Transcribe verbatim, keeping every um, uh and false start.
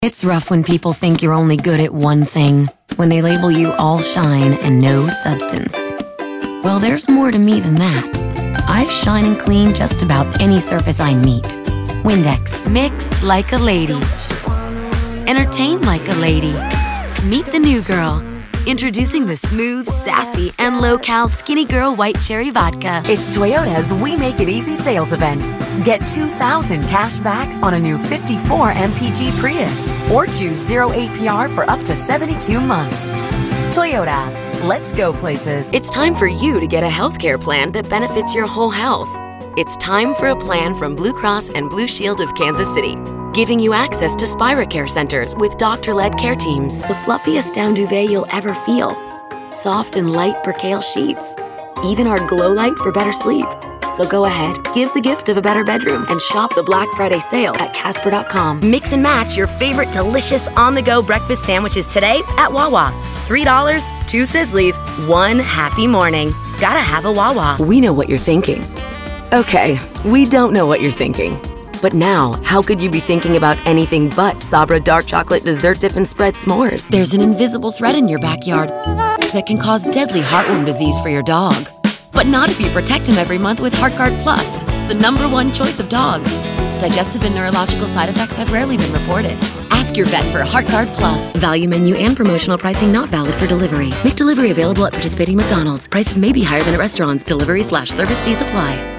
It's rough when people think you're only good at one thing, when they label you all shine and no substance. Well, there's more to me than that. I shine and clean just about any surface I meet. Windex. Mix like a lady. Entertain like a lady. Meet the new girl. Introducing the smooth, sassy, and low-cal Skinny Girl White Cherry Vodka. It's Toyota's We Make It Easy sales event. Get two thousand dollars cash back on a new fifty-four M P G Prius. Or choose zero A P R for up to seventy-two months. Toyota, let's go places. It's time for you to get a healthcare plan that benefits your whole health. It's time for a plan from Blue Cross and Blue Shield of Kansas City, giving you access to Spira Care centers with doctor-led care teams. The fluffiest down duvet you'll ever feel. Soft and light percale sheets. Even our glow light for better sleep. So go ahead, give the gift of a better bedroom and shop the Black Friday sale at Casper dot com. Mix and match your favorite delicious on-the-go breakfast sandwiches today at Wawa. three dollars, two Sizzlies, one happy morning. Gotta have a Wawa. We know what you're thinking. Okay, we don't know what you're thinking. But now, how could you be thinking about anything but Sabra dark chocolate dessert dip and spread s'mores? There's an invisible threat in your backyard that can cause deadly heartworm disease for your dog. But not if you protect him every month with HeartGuard Plus, the number one choice of dogs. Digestive and neurological side effects have rarely been reported. Ask your vet for HeartGuard Plus. Value menu and promotional pricing not valid for delivery. Make delivery available at participating McDonald's. Prices may be higher than at restaurants. Delivery slash service fees apply.